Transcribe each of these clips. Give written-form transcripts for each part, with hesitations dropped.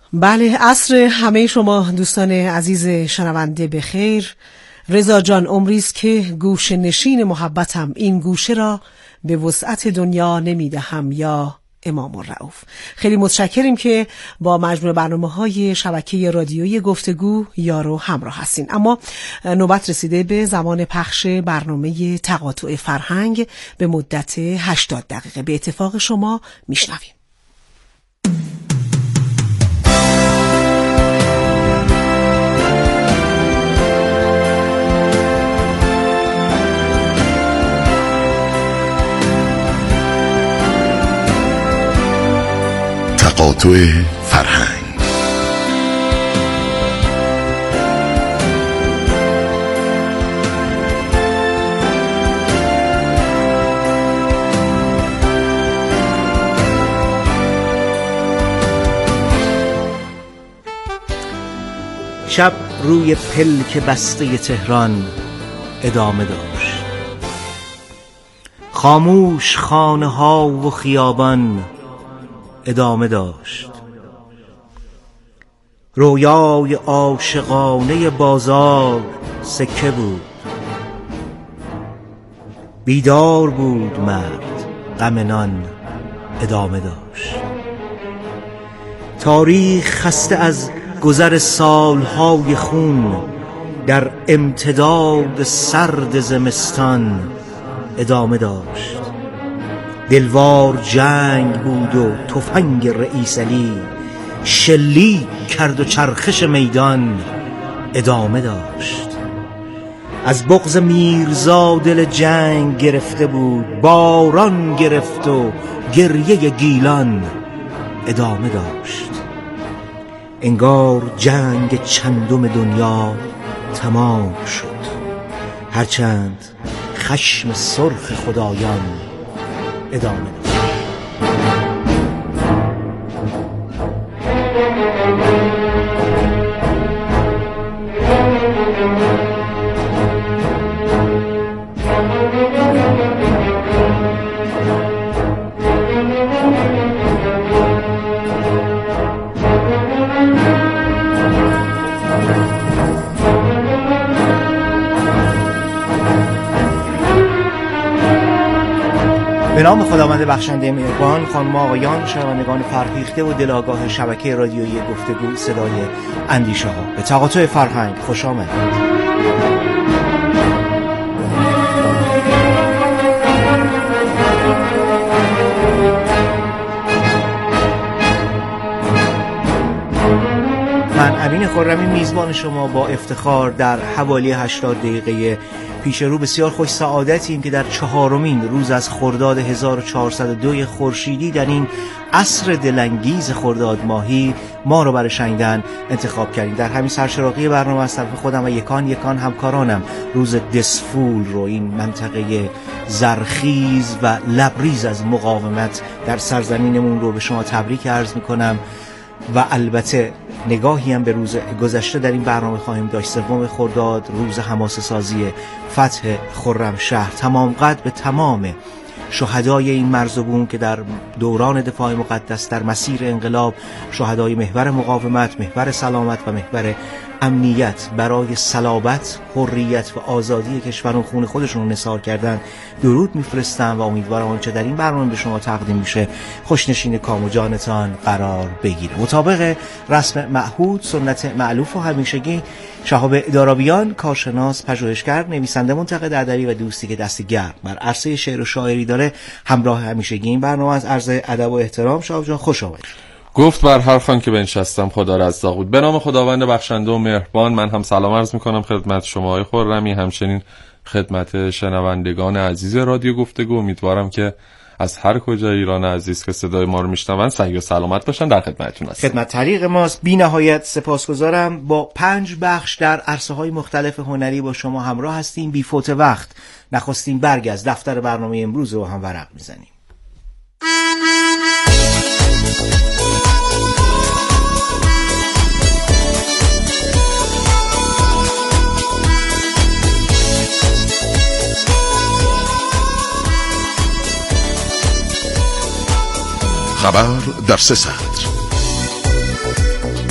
بله، عصر همه شما دوستان عزیز شنونده بخیر. رضا جان عمریست که گوش نشین محبتم، این گوشه را به وسعت دنیا نمیدهم، یا امام الرؤوف. خیلی متشکریم که با مجموع برنامه‌های شبکه رادیویی گفتگو یارو همراه هستین. اما نوبت رسیده به زمان پخش برنامه تقاطع فرهنگ به مدت 80 دقیقه. به اتفاق شما میشنویم. تقاطع فرهنگ. شب روی پلک بسته تهران ادامه داشت. خاموش خانه ها و خیابان ادامه داشت. رویای عاشقانه بازار سکه بود. بیدار بود مرد، غم نان ادامه داشت. تاریخ خسته از گذر سالهای خون در امتداد سرد زمستان ادامه داشت. دلوار جنگ بود و تفنگ رئیس علی شلیک کرد و چرخش میدان ادامه داشت. از بغض میرزا دل جنگ گرفته بود، باران گرفت و گریه گیلان ادامه داشت. انگار جنگ چندم دنیا تمام شد، هرچند خشم سرخ خدایان ادامه داشت. به نام خداوند بخشنده مهربان، خانم آقایان، شنوندگان فرهیخته و دلاگاه شبکه رادیویی گفتگو صدای اندیشه ها، به تقاطع فرهنگ خوش آمدید. من امین خرمی میزبان شما با افتخار در حوالی 80 دقیقه پیش رو بسیار خوش سعادتیم که در 4مین روز از خرداد 1402 خورشیدی در این عصر دلانگیز خرداد ماهی ما رو برای شنیدن انتخاب کردیم. در همین سرچراغی برنامه از طرف خودم و یکان همکارانم روز دسفول رو، این منطقه زرخیز و لبریز از مقاومت در سرزمینمون رو به شما تبریک عرض میکنم و البته نگاهی هم به روز گذشته در این برنامه خواهیم داشت. 3 خرداد روز حماسه سازی فتح خرمشهر، تمام قد به تمام شهدای این مرز و بوم که در دوران دفاع مقدس در مسیر انقلاب شهدای محور مقاومت، محور سلامت و محور امنیت برای صلابت، حریت و آزادی کشورون خون خودشون رو نثار کردن درود میفرستم و امیدوارم آنچه در این برنامه به شما تقدیم میشه خوشنشین کام و جانتان قرار بگیره. مطابق رسم معهود، سنت معلوف و همیشگی، شهاب دارابیان، کارشناس، پژوهشگر، نویسنده، منتقد ادبی و دوستی که دست گرم بر عرصه شعر و شاعری داره، همراه همیشگی این برنامه از عرض ادب و احترام. شهاب جان خوش آمدید. گفت بر هر خوان که بنشستم خدا رزاق بود. به نام خداوند بخشنده و مهربان من هم سلام عرض میکنم خدمت شما های خرمی، همچنین خدمت شنوندگان عزیز رادیو گفتگو. امیدوارم که از هر کجا ایران عزیز که صدای ما رو میشنون سعی و سلامت باشن. در خدمتتون هستم. خدمت طریق ماست. بی نهایت سپاسگزارم. با 5 بخش در عرصه‌های مختلف هنری با شما همراه هستیم. بی فوت وقت نخستین برگ از دفتر برنامه امروز رو هم ورق میزنیم. خبر در 3 سطر.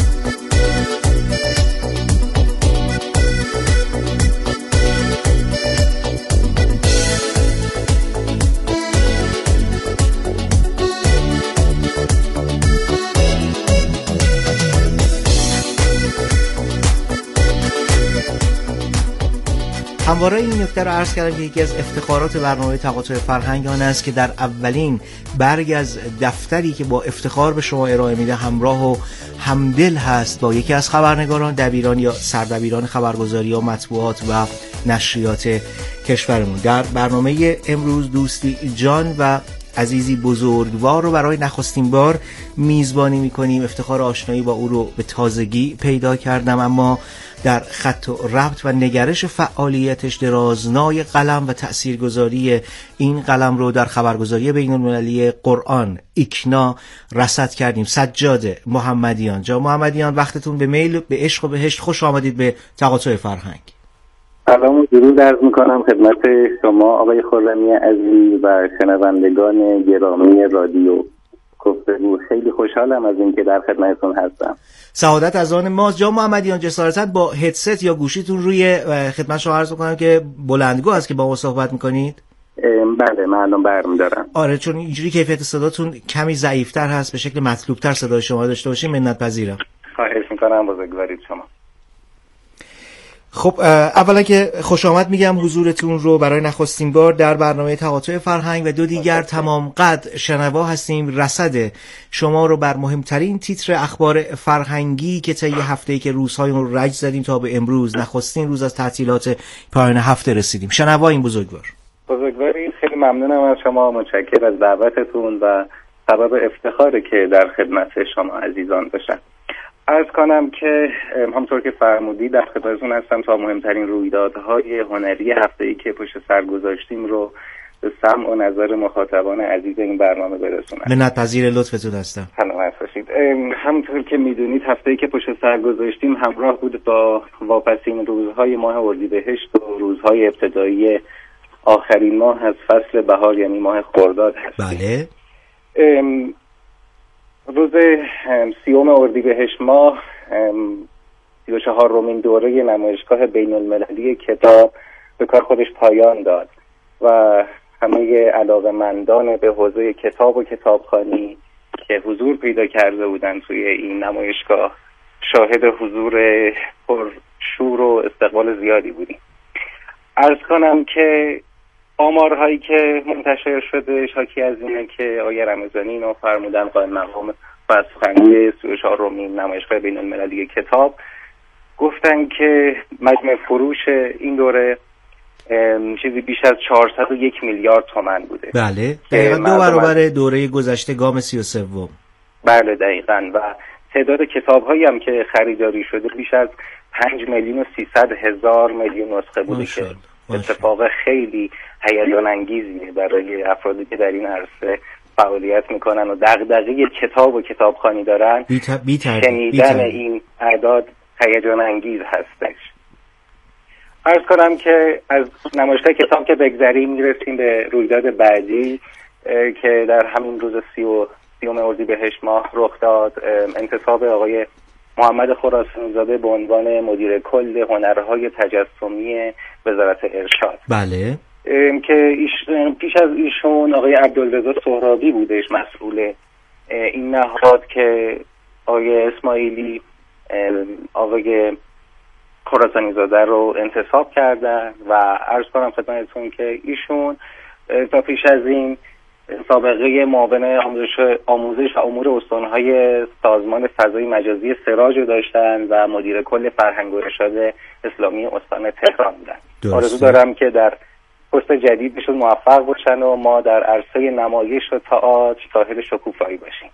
همواره این نکته رو عرض کردم که یکی از افتخارات برنامه تقاطع فرهنگ آن است که در اولین برگ از دفتری که با افتخار به شما ارائه میده همراه و همدل هست با یکی از خبرنگاران، دبیران یا سردبیران خبرگزاری یا مطبوعات و نشریات کشورمون. در برنامه امروز دوستی جان و عزیزی بزرگوار رو برای نخستین بار میزبانی میکنیم. افتخار آشنایی با او رو به تازگی پیدا کردم، اما در خط و ربط و نگرش فعالیتش درازنای قلم و تأثیرگذاری این قلم رو در خبرگزاری بین‌المللی قرآن ایکنا رصد کردیم. سجاد محمدیان. جا محمدیان، وقتتون به میل، به عشق و بهشت. خوش آمدید به تقاطع فرهنگ. سلام و درود عرض میکنم خدمت شما آقای خرمی عزیز و شنوندگان گرامی رادیو گفتگو. خیلی خوشحالم از اینکه در خدمتتون هستم. سعادت از آن ماست. جا محمدیان، جسارتاً با هدست یا گوشیتون روی خدمت شما عرض میکنم که بلندگو است که با ما صحبت میکنید. بله، من الان برمی‌دارم. آره، چون اینجوری کیفیت صداتون کمی ضعیف‌تر هست، به شکل مطلوب‌تر صدای شما داشته باشیم منت پذیرم. خواهش میکنم، بزرگوارید شما. خب اولا که خوش آمد میگم حضورتون رو برای نخستین بار در برنامه تقاطع فرهنگ و دو دیگر تمام قد شنوا هستیم. رصد شما رو بر مهمترین تیتر اخبار فرهنگی که طی هفته‌ای که روزهای رو رج زدیم تا به امروز، نخستین روز از تعطیلات پایان هفته رسیدیم. شنواییم بزرگوار. بزرگواری، خیلی ممنونم از شما، متشکر از دعوتتون و سبب افتخاره که در خدمت شما عزیزان باشم. عرض کنم که همونطور که فرمودید در خدمتتون هستم تا مهمترین رویدادهای هنری هفته‌ای که پشت سر گذاشتیم رو به سمع و نظر مخاطبان عزیز این برنامه برسونم. منتظر لطفتون هستم. سلامت باشید. همونطور که میدونید هفته‌ای که پشت سر گذاشتیم همراه بود با واپسین روزهای ماه اردیبهشت و روزهای ابتدایی آخرین ماه از فصل بهار، یعنی ماه خرداد هستیم. بله. روز 30 اردیبهشت ماه 34مین دوره نمایشگاه بین‌المللی کتاب به کار خودش پایان داد و همه علاقه‌مندان به حوزه کتاب و کتابخوانی که حضور پیدا کرده بودند توی این نمایشگاه شاهد حضور پرشور و استقبال زیادی بودیم. عرض کنم که آمارهایی که منتشر شده حاکی از اینه که آقای رمضانی اینو فرمودن، قائم مقام و سخنگوی 34مین نمایشگاه بین‌المللی کتاب، گفتن که مجموع فروش این دوره چیزی بیش از 401 میلیارد تومان بوده. بله، دقیقاً 2 برابر دوره گذشته گام 33. بله دقیقاً. و تعداد کتاب‌هایی هم که خریداری شده بیش از 5,300,000 میلیون نسخه بوده که اتفاق خیلی هیجان انگیزیه برای افرادی که در این عرصه فعالیت میکنن و دغدغه کتاب و کتابخوانی دارن. شنیدن این اعداد هیجان انگیز هستش. عرض کنم که از نمایشگاه کتاب که بگذریم میرسیم به رویداد بعدی که در همین روز 30 اردیبهشت ماه رخ داد. انتصاب آقای محمد خراسانی زاده به عنوان مدیر کل هنرهای تجسمی وزارت ارشاد. بله. که پیش از ایشون آقای عبدالرضا سهرابی بودش مسئول این نهاد که آقای اسماعیلی آقای خراسانی زاده رو انتصاب کردن و عرض کنم خدمتتون که ایشون تا پیش از این سابقه معاون آموزش و امور استانهای سازمان فضای مجازی سراج رو داشتن و مدیر کل فرهنگ و ارشاد اسلامی استان تهران بودن. آرزو دارم که در پست جدیدشون موفق باشن و ما در عرصه نمایش و تئاتر شاهد شکوفایی باشیم.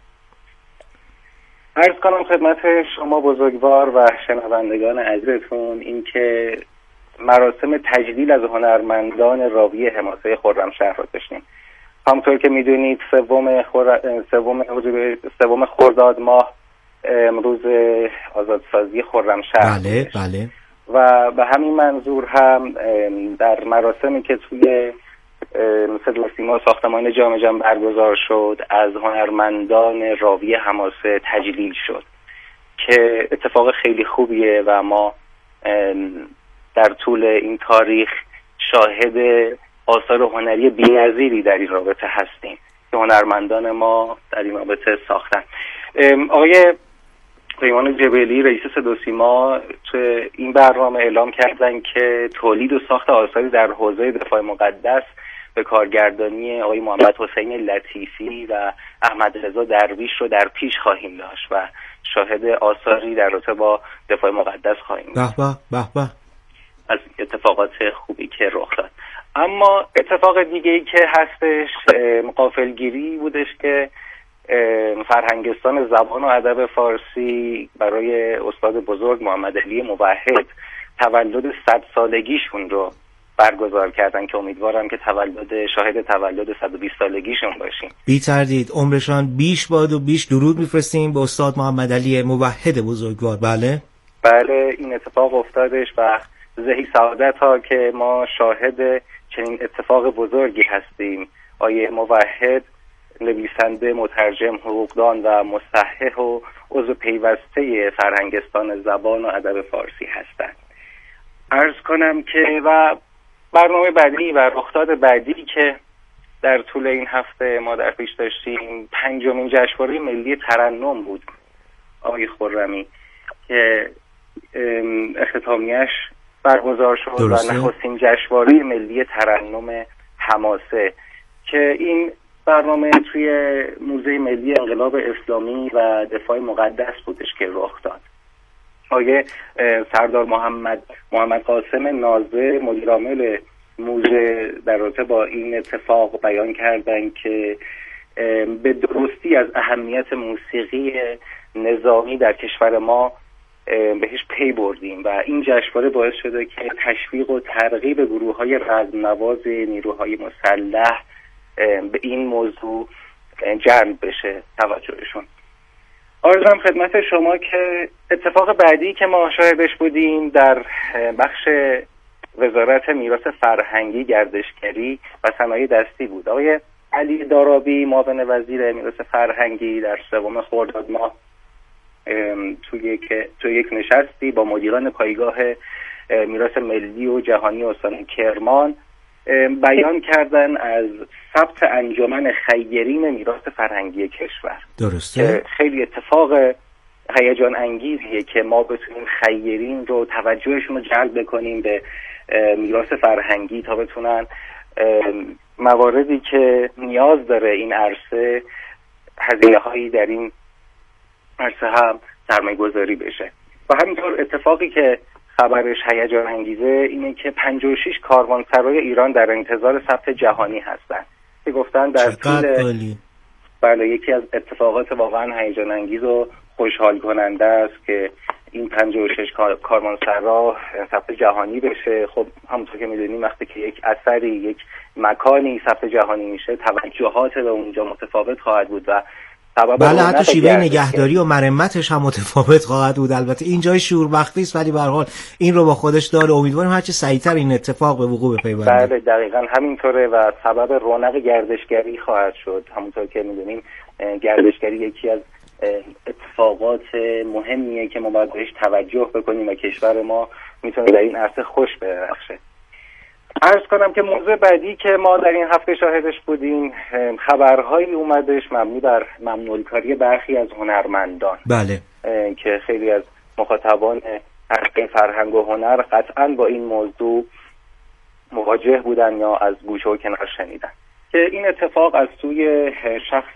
عرض کنم خدمت شما بزرگوار و شنوندگان عزیزتون این که مراسم تجلیل از هنرمندان راوی حماسه خرمشهر رو داشتیم. همونطور که میدونید سوم خرداد ماه روز آزادسازی خرمشهر. بله بله. و به همین منظور هم در مراسمی که توی صدا و سیما ساختمان جام جم برگزار شد از هنرمندان راوی حماسه تجلیل شد که اتفاق خیلی خوبیه و ما در طول این تاریخ شاهد آثار هنری بی‌نظیری در این رابطه هستیم که هنرمندان ما در این رابطه ساختن. آقای پیمان جبلی رئیس صدا و سیما تو این برنامه اعلام کردن که تولید و ساخت آثاری در حوزه دفاع مقدس به کارگردانی آقای محمد حسین لطیفی و احمد رضا درویش رو در پیش خواهیم داشت و شاهد آثاری در رابطه با دفاع مقدس خواهیم داشت. به از اتفاقات خوبی که رخ داد. اما اتفاق دیگه‌ای که هستش غافلگیری بودش که فرهنگستان زبان و ادب فارسی برای استاد بزرگ محمد علی موحد تولد 100 سالگیشون رو برگزار کردن که امیدوارم که شاهد تولد 120 سالگیشون باشیم. بی تردید عمرشان بیش باد و بیش درود میفرستیم به استاد محمد علی موحد بزرگوار. بله این اتفاق افتادش و زهی سعادت ها که ما شاهد چنین اتفاق بزرگی هستیم. آیه موحد نویسنده، مترجم، حقوقدان و مصحح و عضو پیوسته فرهنگستان زبان و ادب فارسی هستند. عرض کنم که و برنامه بعدی و رخداد بعدی که در طول این هفته ما در پیش داشتیم 5مین جشنواره ملی ترنم بود آقای خرمی که اختتامیه‌اش برگزار شد و نخستین جشنواره ملی ترنم حماسه که این برنامه توی موزه ملی انقلاب اسلامی و دفاع مقدس بودش که رخ داد. آقای سردار محمد قاسم ناظر مدیر عامل موزه در رابطه با این اتفاق بیان کردن که به درستی از اهمیت موسیقی نظامی در کشور ما بهش پی بردیم و این جشنواره باعث شده که تشویق و ترغیب گروه‌های رزم‌نواز نیروهای مسلح به این موضوع جلب بشه توجهشون. عرضم خدمت شما که اتفاق بعدی که ما شاهدش بودیم در بخش وزارت میراث فرهنگی، گردشگری و صنایع دستی بود. آقای علی دارابی معاون وزیر میراث فرهنگی در 3 خرداد ماه تو یک نشستی با مدیران پایگاه میراث ملی و جهانی استان کرمان بیان کردن از ثبت انجمن خیرین میراث فرهنگی کشور. درسته. خیلی اتفاق هیجان انگیزیه که ما بتونیم خیرین رو توجهشون رو جلب بکنیم به میراث فرهنگی تا بتونن مواردی که نیاز داره این عرصه هزینه هایی در این عرصه هم سرمایه گذاری بشه. و همینطور اتفاقی که خبرش هیجان انگیزه اینه که 56 کاروانسرای ایران در انتظار ثبت جهانی هستن که گفتن در طول بله یکی از اتفاقات واقعا هیجان انگیز و خوشحال کننده است که این 56 کاروانسرا ثبت جهانی بشه. خب همونطور که میدونیم وقتی که یک اثری، یک مکانی ثبت جهانی میشه توجهات به اونجا متفاوت خواهد بود و بله حتی شیوه نگهداری و مرمتش هم متفاوت خواهد بود. البته این جای شوربختی است ولی به هر حال این رو با خودش داره. امیدواریم هرچه سریعتر این اتفاق به وقوع بپیونده. بله دقیقاً همینطوره و سبب رونق گردشگری خواهد شد. همونطور که میدونیم گردشگری یکی از اتفاقات مهمیه که ما باید بهش توجه بکنیم و کشور ما میتونه در این عرصه خوش بدرخشه. عرض کنم که موضوع بعدی که ما در این هفته شاهدش بودیم خبرهایی اومدش مبنی بر ممنوع‌کاری برخی از هنرمندان. بله. که خیلی از مخاطبان عرصه فرهنگ و هنر قطعاً با این موضوع مواجه بودن یا از گوشه و کنار شنیدن که این اتفاق از سوی شخص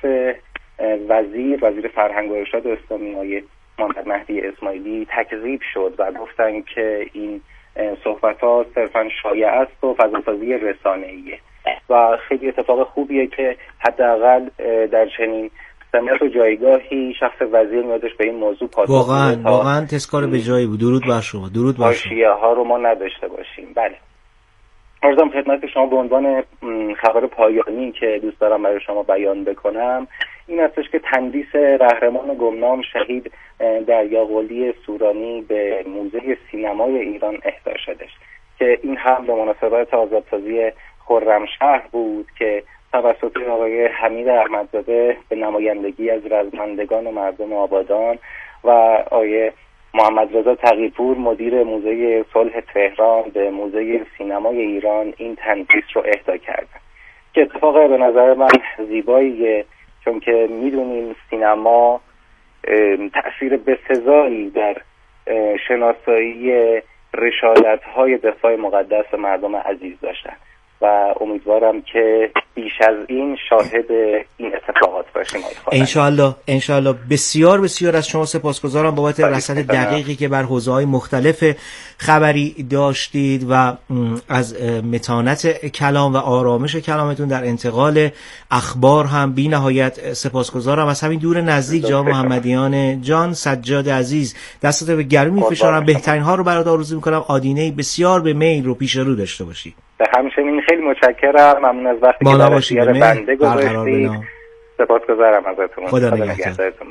وزیر فرهنگ و ارشاد اسلامی آقای محمد مهدی اسماعیلی تکذیب شد و گفتن که این صحبت‌ها صرفاً شایعه است و فضاسازی رسانه‌ایه و خیلی اتفاق خوبیه که حداقل در چنین سمت و جایگاهی شخص وزیر میادش به این موضوع پاسخ بده. واقعاً تذکار به جایی بود. درود بر شما. درود بر شما. حاشیه ها رو ما نداشته باشیم. بله. عرضم خدمت شما به عنوان خبر پایانی که دوست دارم برای شما بیان بکنم این هستش که تندیس قهرمان گمنام شهید دریاقلی سورانی به موزه سینمای ایران اهدا شدش که این هم به مناسبت آزادسازی خرمشهر بود که توسط آقای حمید احمدزاده به نمایندگی از رزمندگان و مردم آبادان و آقای محمد رضا تقی‌پور مدیر موزه صلح تهران به موزه سینمای ایران این تندیس رو اهدا کردن که اتفاق به نظر من زیباییه چون که میدونیم سینما تأثیر بسزایی در شناسایی رسالت‌های دفاع مقدس مردم عزیز داشتن و امیدوارم که بیش از این شاهد این اتفاقات باشیم. انشالله. بسیار بسیار از شما سپاسگزارم بابت رصد دقیقی که بر حوزه‌های مختلف خبری داشتید و از متانت کلام و آرامش کلامتون در انتقال اخبار هم بی نهایت سپاسگزارم. از همین دور نزدیک جناب محمدیان جان، سجاد عزیز، دستت به گرمی می‌فشارم. بهترین ها رو برات آرزو می‌کنم. آدینه بسیار به میل رو پیش رو داشته باشی. همچنین خیلی متشکرم. ممنون از وقتی که در اختیار بنده گذاشتید. سپاسگزارم ازتون. خدا نگهدارتون.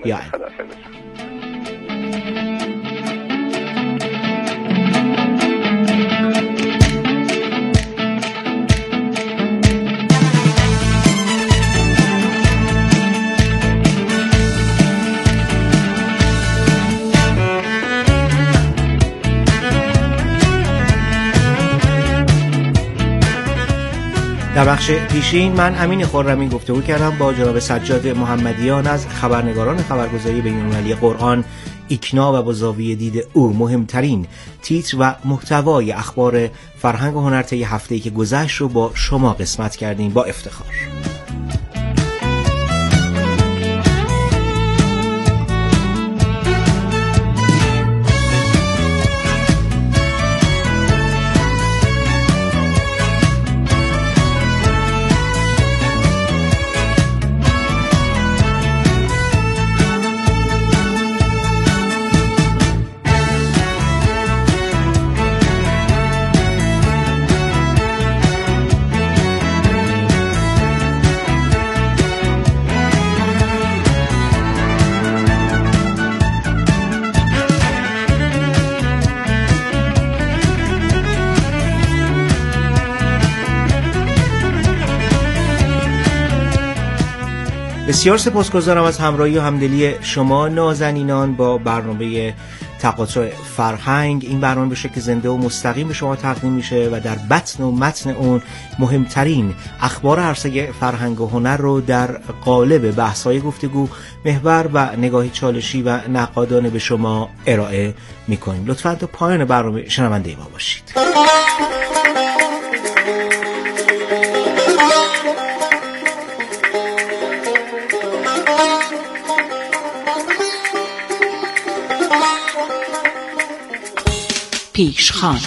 در بخش پیشین من امین خرمی گفتگو کردم با جناب سجاد محمدیان از خبرنگاران خبرگزاری بین‌المللی قرآن ایکنا و با زاویه دید او مهمترین تیتر و محتوای اخبار فرهنگ و هنر طی هفته‌ای که گذشت رو با شما قسمت کردیم با افتخار. بسیار سپاسگزارم از همراهی و همدلی شما نازنینان با برنامه تقاطع فرهنگ. این برنامه به شکل زنده و مستقیم به شما تقدیم میشه و در بطن و متن اون مهمترین اخبار عرصه فرهنگ و هنر رو در قالب بحث‌های گفتگو محور و نگاهی چالشی و نقادانه به شما ارائه میکنیم. لطفاً تا پایان برنامه شنونده ما باشید. پیشخوان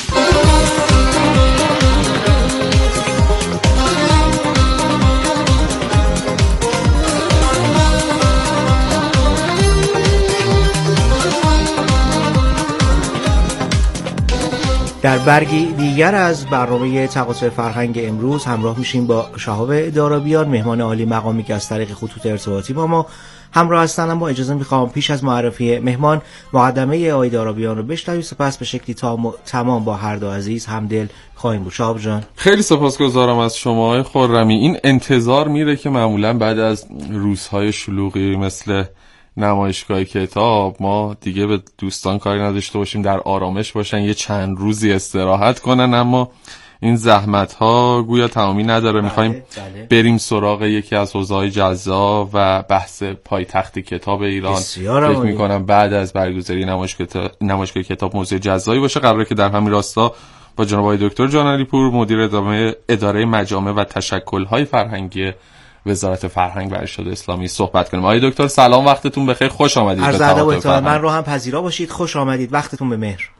در برگی دیگر از برنامه تقاطع فرهنگ امروز همراه میشیم با شهاب دارابیان، مهمان عالی مقامی که از طریق خطوط ارتباطی با ما همراه هستن. با اجازه میخوام پیش از معرفی مهمان مقدمه آقای دارابیان رو بشنویم، سپس به شکلی تمام با هر دو عزیز همدل خواهیم بود. شهاب جان خیلی سپاسگزارم از شما آقای خرمی. این انتظار میره که معمولا بعد از روزهای شلوغی مثل نمایشگاه کتاب ما دیگه به دوستان کاری نداشته باشیم، در آرامش باشن، یه چند روزی استراحت کنن، اما این زحمت ها گویا تمامی نداره. میخوایم بریم سراغ یکی از حوزه‌های جذاب و بحث پایتخت کتاب ایران. فکر میکنم بعد از برگزاری نمایشگاه کتاب موضوع جذابی باشه. قراره که در همین راستا با جناب آقای دکتر جان علی پور، مدیر اداره مجامع و تشکل‌های فرهنگی وزارت فرهنگ و ارشاد اسلامی صحبت کنیم. آقای دکتر سلام، وقتتون بخیر، خوش آمدید. عرض ادب و احترام، من رو هم پذیرا باشید، خوش آمدید، وقتتون به مهر.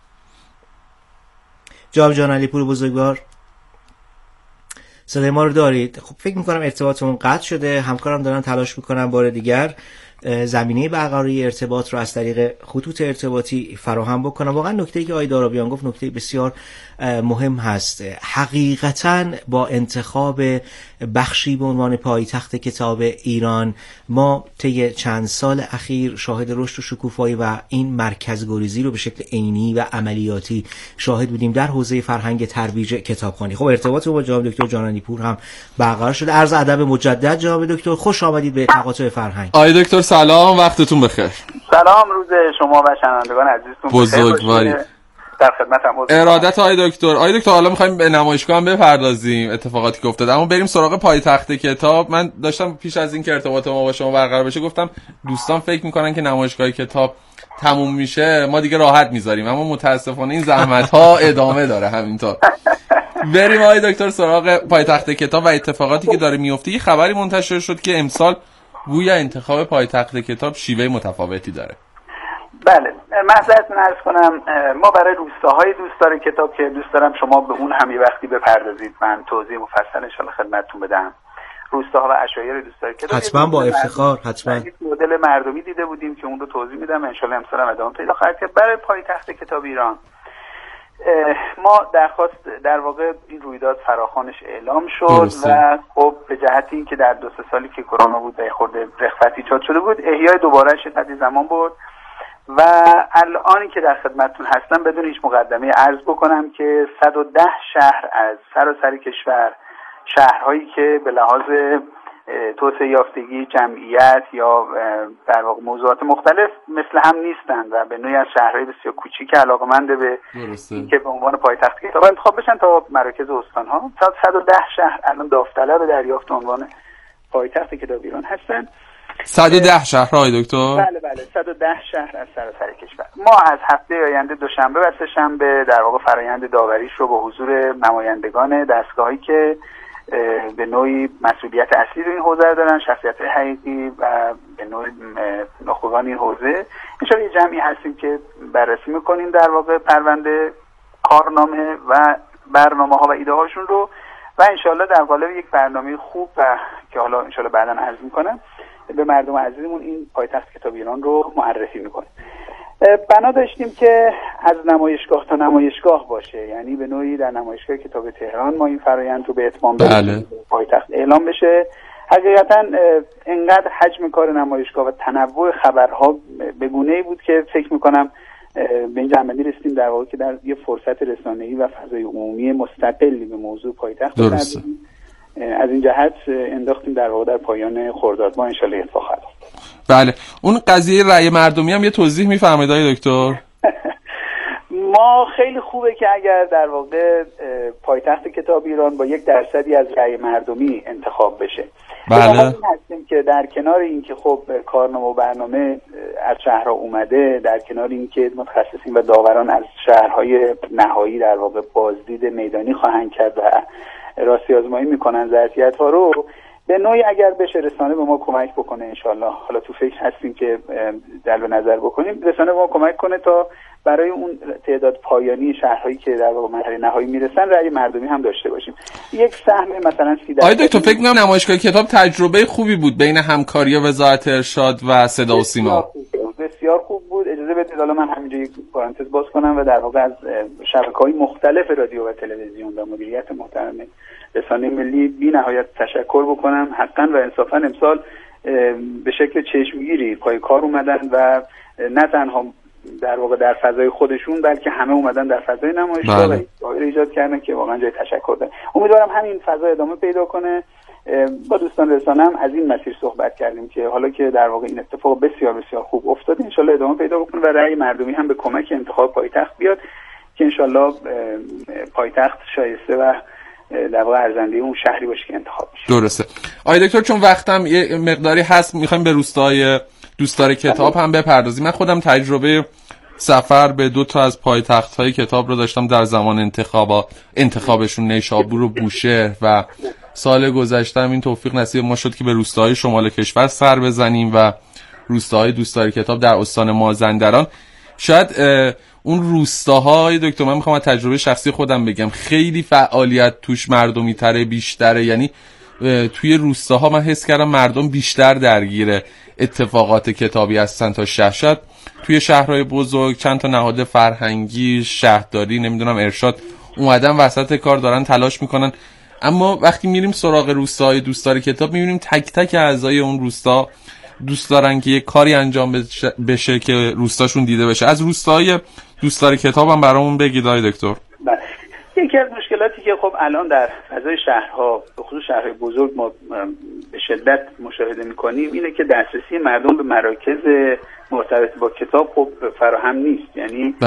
جناب جان علی پور بزرگوار، صدای ما رو دارید؟ خب فکر می‌کنم ارتباطمون قطع شده. همکارم دارن تلاش می‌کنن بار دیگر زمینه برقراری ارتباط رو از طریق خطوط ارتباطی فراهم بکنم. واقعا نکته‌ای که آقای دارابیان گفت نکته بسیار مهم هست. حقیقتاً با انتخاب بخشی به عنوان پایتخت کتاب ایران ما طی چند سال اخیر شاهد رشد و شکوفایی و این مرکزگریزی رو به شکل عینی و عملیاتی شاهد بودیم در حوزه فرهنگ ترویج کتابخوانی. خب ارتباط با جناب دکتر جان علی پور هم برقرار شده. عرض ادب مجدد جناب دکتر، خوش آمدید به تقاطع فرهنگ. آقای دکتر سلام، وقتتون بخیر. سلام، روز شما و شنوندگان عزیزتون بزرگواری. در خدمتم. ارادت آقای دکتر حالا می‌خوایم به نمایشگاه هم بپردازیم، اتفاقاتی که افتاد، اما بریم سراغ پایتخت کتاب. من داشتم پیش از این که ارتباط ما با شما برقرار بشه گفتم دوستان فکر می‌کنن که نمایشگاه کتاب تموم میشه ما دیگه راحت میذاریم، اما متاسفانه این زحمت‌ها ادامه داره همینطور. بریم آقای دکتر سراغ پایتخت کتاب و اتفاقاتی که داره میفته. یه خبری منتشر شد که امسال گویا انتخاب پایتخت کتاب شیوه متفاوتی داره. بله، معذرت عرض کنم، ما برای روستاهای دوستدار کتاب که دوست دارم شما به اون هم یه وقتی بپردازید، من توضیح مفصل ان شاءالله خدمتتون بدم. روستاها و عشایر دوستدار کتاب حتما با افتخار، حتما یک مدل مردمی دیده بودیم که اون رو توضیح میدم ان شاءالله امسال هم ادامه پیدا خواهد کرد. برای پایتخت کتاب ایران ما در واقع این رویداد فراخوانش اعلام شد و خب به جهت این که در 2 سالی که کرونا بود به خورده رخوت ایجاد شده بود، احیای دوباره شد زمان بود و الانی که در خدمتتون هستم بدون هیچ مقدمه عرض بکنم که 110 شهر از سراسر کشور، شهرهایی که به لحاظ توسعه یافتگی، جمعیت یا در واقع موضوعات مختلف مثل هم نیستند و به نوعی از شهرهای بسیار کوچیک علاقه‌مند به اینکه به عنوان پایتخت کتاب انتخاب بشن تا مراکز استان‌ها. 110 شهر الان داوطلب دریافت عنوان پایتخت کتاب ایران هستند. 110 شهر های دکتر؟ بله 110 شهر از سراسر کشور. ما از هفته آینده دوشنبه و سه‌شنبه در واقع فرآیند داوریش رو با حضور نمایندگان دستگاهی که به نوعی مسئولیت اصلی رو این حوزه دارن، شخصیت حقیقی و به نوعی نخبگان این حوزه، انشاءالله یه جمعی هستیم که بررسی میکنیم در واقع پرونده، کارنامه و برنامه ها و ایده هاشون رو و انشاءالله در قالب یک برنامه خوب و که حالا انشاءالله بعداً عرض میکنم به مردم عزیزمون این پایتخت کتاب ایران رو معرفی میکنیم. بنا داشتیم که از نمایشگاه تا نمایشگاه باشه، یعنی به نوعی در نمایشگاه کتاب تهران ما این فرآیند رو به اتمام برسونیم، پایتخت اعلام بشه. حقیقتا انقدر حجم کار نمایشگاه و تنوع خبرها به گونه‌ای بود که فکر میکنم به این جنبندی رسیدیم در واقع که در یه فرصت رسانه‌ای و فضای عمومی مستقلی به موضوع پایتخت بپردازیم. از این جهت انداختیم در واقع در پایان خرداد ما انشالله اتفاق خواهد افتاد. بله، اون قضیه رأی مردمی هم یه توضیح می‌فرمایید آقای دکتر؟ ما خیلی خوبه که اگر در واقع پایتخت کتاب ایران با 1% از رأی مردمی انتخاب بشه. بله. هستیم که در کنار اینکه خب کارنامه و برنامه از شهرها اومده، در کنار اینکه متخصصین و داوران از شهرهای نهایی در واقع بازدید میدانی خواهند کرد و راستی آزمایی میکنن ظرفیت ها رو، به نوعی اگر بشه رسانه به ما کمک بکنه انشالله، حالا تو فکر هستیم که جلب نظر بکنیم، رسانه به ما کمک کنه تا برای اون تعداد پایانی شهرهایی که در واقع مرحله نهایی میرسن رأی مردمی هم داشته باشیم. یک سهم مثلا 30%. آقای دکتر فکر می‌کنم نمایشگاه کتاب تجربه خوبی بود بین همکاری وزارت ارشاد و صدا و سیما. بسیار خوب بود. اجازه بدید حالا من همینجا یک پرانتز باز کنم و در واقع از شبکه‌های مختلف رادیو و تلویزیون و مدیریت محترم رسانه ملی بی‌نهایت تشکر بکنم. حقاً و انصافاً امسال به شکل چشمگیری پای کار اومدن و نه تنها در واقع در فضای خودشون بلکه همه اومدن در فضای نمایشگاه و دایره ایجاد کردن که واقعا جای تشکر داره. امیدوارم همین فضا ادامه پیدا کنه. با دوستان رسانه هم از این مسیر صحبت کردیم که حالا که در واقع این اتفاق بسیار بسیار خوب افتاد ان شاءالله ادامه پیدا بکنه و رأی مردمی هم به کمک انتخاب پایتخت بیاد که ان شاءالله پایتخت شایسته و در واقع ارزنده اون شهری باشه که انتخاب میشه. درسته. آقای دکتر چون وقتم یه مقداری هست میخوایم به روستای دوستدار کتاب هم بپردازیم. من خودم تجربه سفر به 2 تا از پایتخت‌های کتاب رو داشتم در زمان انتخابشون، نیشابور و بوشهر، و سال گذشته این توفیق نصیب ما شد که به روستاهای شمال کشور سر بزنیم و روستاهای دوستدار کتاب در استان مازندران. شاید اون روستاهای دکتر من میخوام از تجربه شخصی خودم بگم خیلی فعالیت توش مردمی تره، بیشتره، یعنی توی روستاها من حس کردم مردم بیشتر درگیر اتفاقات کتابی هستن تا شهر. توی شهرهای بزرگ چند تا نهاد فرهنگی، شهرداری، نمیدونم ارشاد اومدن وسط کار دارن تلاش میکنن، اما وقتی میریم سراغ روستاهای دوستدار کتاب میبینیم تک تک اعضای اون روستا دوست دارن که یک کاری انجام بشه که روستاشون دیده بشه. از روستاهای دوستدار کتاب هم برامون بگید آقای دکتر. بله. یکی از مشکلاتی که خب الان در فضای شهرها به خصوص شهرهای بزرگ ما به شدت مشاهده میکنیم اینه که دسترسی مردم به مراکز مرتبط با کتاب خب فراهم نیست. یعنی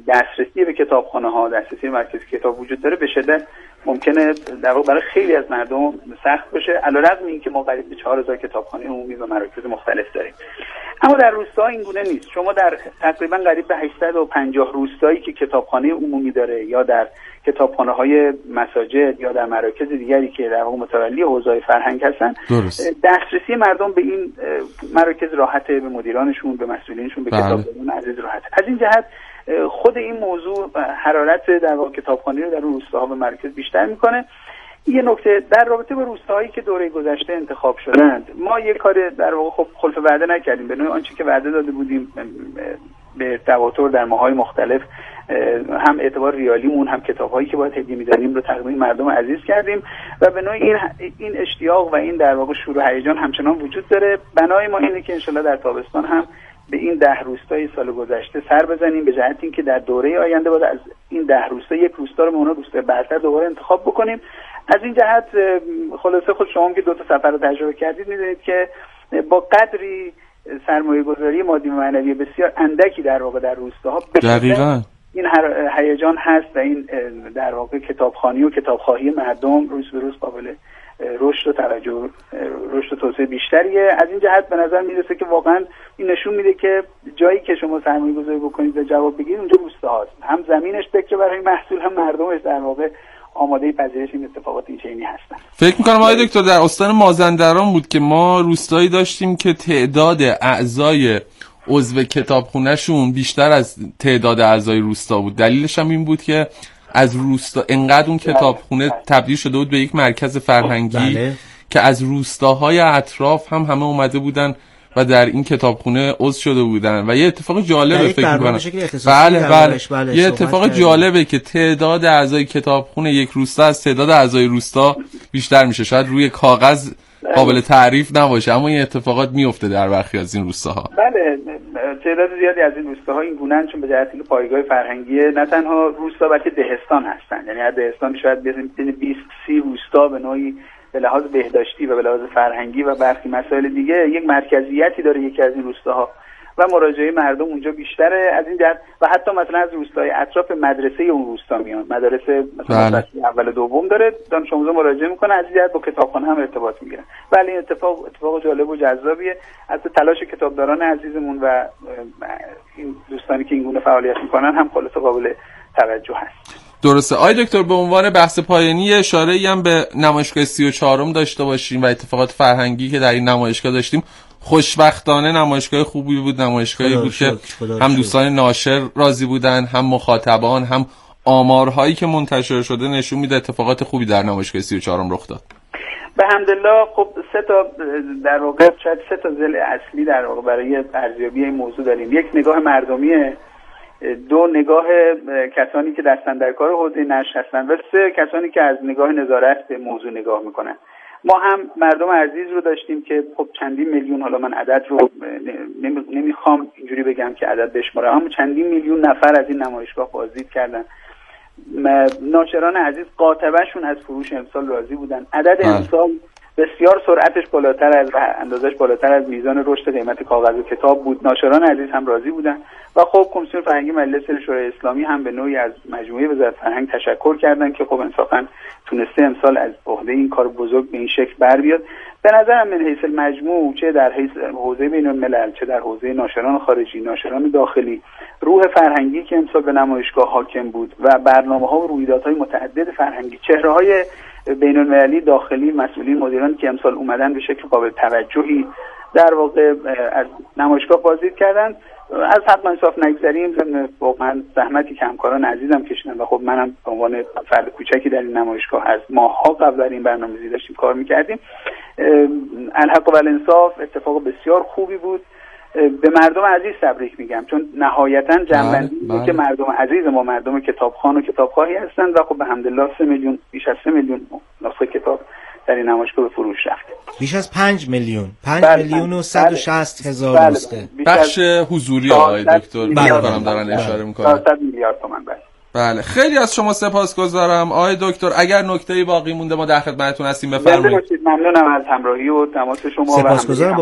دسترسی به کتابخانه‌ها، دسترسی به مرکز کتاب وجود داره، به شدت ممکنه در واقع برای خیلی از مردم سخت باشه، علیرغم اینکه ما قریب به 4000 کتابخانه عمومی و مراکز مختلف داریم. اما در روستاها این گونه نیست. شما در تقریبا قریب به 850 روستایی که کتابخانه عمومی داره یا در کتابخانه‌های مساجد یا در مراکز دیگری که در واقع متولی حوزه فرهنگ هستن، دسترسی مردم به این مراکز راحته، به مدیرانشون، به مسئولینشون، به کتابخانه‌های عزیز راحته. از این جهت خود این موضوع حرارت در واقع کتابخانه رو در روستاها و مراکز بیشتر میکنه. یه نکته در رابطه با روستاهایی که دوره گذشته انتخاب شدند، ما یه کار در واقع خب خلف وعده نکردیم، به نوعی آنچه که وعده داده بودیم به تواتر در ماه‌های مختلف، هم اعتبار ریالیمون هم کتاب‌هایی که باید هدیه می‌دادیم رو تقدیم مردم عزیز کردیم و به نوعی این اشتیاق و این در واقع شور و هیجان همچنان وجود داره. بنای ما اینه که انشالله در تابستان هم به این 10 روستای سال گذشته سر بزنیم، به جهت اینکه در دوره آینده باید از این 10 روستا یک روستا رو به عنوان روستای برتر دوباره انتخاب بکنیم. از این جهت خلاصه خود شما که 2 تا سفر رو تجربه کردید می‌دونید که با قدری سرمایه‌گذاری مادی و معنوی بسیار اندکی در واقع در روستاها دقیقاً این هیجان هست و این در واقع کتابخوانی و کتابخواهی مردم روز به روز قابل رشد و توجه، رشد و توسعه بیشتریه. از این جهت به نظر میرسه که واقعا این نشون میده که جایی که شما سرمایه‌گذاری بکنید و جواب بگیرید اونجا روستاهاست، هم زمینش بکره برای محصول، هم مردمش در واقع آماده پذیرش این اتفاقات این چنینی هستن. فکر می‌کنم آقای دکتر در استان مازندران بود که ما روستایی داشتیم که تعداد اعضای عضو کتابخونه‌شون بیشتر از تعداد اعضای روستا بود. دلیلش هم این بود که از روستا انقدر اون کتابخونه تبدیل شده بود به یک مرکز فرهنگی که از روستاهای اطراف هم همه اومده بودن و در این کتابخونه عضو شده بودن و یه اتفاق جالبه فکر می‌کنم. بله یه اتفاق جالبه که تعداد اعضای کتابخونه یک روستا از تعداد اعضای روستا بیشتر میشه. شاید روی کاغذ قابل تعریف نباشه اما این اتفاقات میفته در برخی از این روستاها. بله تعداد زیادی از این روستاها این گونه‌اند چون به جهت اینکه پایگاه فرهنگی نه تنها روستا بلکه دهستان هستن، یعنی هر دهستانی شاید بین 20-30 روستا به نوعی به لحاظ بهداشتی و به لحاظ فرهنگی و برخی مسائل دیگه یک مرکزیتی داره یکی از این روستاها و مراجعه مردم اونجا بیشتره. از این جهت و حتی مثلا از روستای اطراف مدرسه اون روستا میان، مدرسه مثلا اول و دوم داره، دانش آموزا مراجعه میکنه، از این جهت با کتابخانه هم ارتباط میگیرن. ولی این اتفاق جالب و جذابیه. از تلاش کتابداران عزیزمون و این دوستانی که این گونه فعالیت میکنن هم خلاص قابل توجه هست. درسته. آقای دکتر به عنوان بحث پایانی اشاره‌ای هم به نمایشگاه 34م داشته باشیم و اتفاقات فرهنگی که در این نمایشگاه داشتیم. خوشبختانه نمایشگاه خوبی بود، نمایشگاهی بود که هم دوستان ناشر راضی بودن، هم مخاطبان، هم آمارهایی که منتشر شده نشون میده اتفاقات خوبی در نمایشگاه 34م رخ داد. به حمدالله خب 3 تا در واقع شاید 3 تا ضلع اصلی در واقع برای ارزیابی این موضوع داریم. یک نگاه مردمیه، 2 نگاه کسانی که دستن در کار حوزه نشر هستن و 3 کسانی که از نگاه نظارت به موضوع نگاه میکنن. ما هم مردم عزیز رو داشتیم که خب چندین میلیون، حالا من عدد رو نمیخوام اینجوری بگم که عدد بشمارم، اما چندین میلیون نفر از این نمایشگاه بازدید کردن. ناشران عزیز قاطبه‌شون از فروش امسال راضی بودن. عدد امسال بسیار سرعتش بالاتر از اندازش بالاتر از میزان رشد قیمت کاغذ و کتاب بود. ناشران عزیز هم راضی بودن و خب کمیسیون فرهنگی مجلس شورای اسلامی هم به نوعی از مجموعه وزارت فرهنگ تشکر کردن که خب انصافا تونسته امسال از عهده این کار بزرگ به این شکل بر بیاد. به نظرم من حیث المجموع چه در حیث حوزه بین الملل چه در حوزه ناشران خارجی، ناشران داخلی، روح فرهنگی که امسال به نمایشگاه حاکم بود و برنامه‌ها و رویدادهای متعدد فرهنگی، چهره‌های بین المللی داخلی، مسئولین، مدیران که امسال اومدن به شکل قابل توجهی در واقع از نمایشگاه بازدید کردن. از حتما انصاف نگذریم، واقعا زحمتی که همکاران عزیزم کشیدن و خب منم به عنوان فرد کوچکی در این نمایشگاه از ماه‌ها قبل در این برنامه‌ریزی داشتیم کار می‌کردیم. الحق و الانصاف اتفاق بسیار خوبی بود. به مردم عزیز تبریک میگم چون نهایتاً جنبندی که مردم عزیز ما مردم کتابخوان و کتابخواهی هستند و خب به حمدالله 3 میلیون، بیش از 3 میلیون نسخه کتاب در این نمایشگاه به فروش رفت. بیش از 5 میلیون 160 هزار نسخه. بخش حضوری آقای دکتر می‌کنم دارن اشاره می‌کنن. 400 میلیارد تومان. بله خیلی از شما سپاسگزارم آقای دکتر. اگر نکته‌ای باقی مونده ما در خدمتتون هستیم، بفرمایید. ممنونم از همراهی و تماس شما. سپاسگزارم.